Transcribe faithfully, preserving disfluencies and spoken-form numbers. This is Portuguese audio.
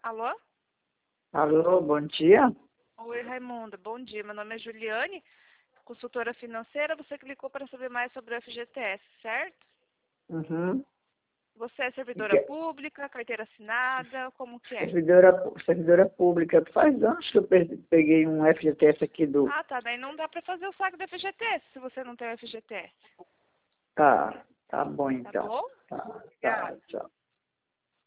Alô? Alô, bom dia. Oi, Raimunda. Bom dia. Meu nome é Juliane, consultora financeira. Você clicou para saber mais sobre o F G T S, certo? Uhum. Você é servidora Que- pública, carteira assinada, como que é? Servidora, servidora pública. Faz anos que eu pe- peguei um F G T S aqui do... Ah, tá. Daí não dá para fazer o saque do F G T S se você não tem o F G T S. Tá, tá bom Tá então. bom? Tá, tá, Obrigada. tchau.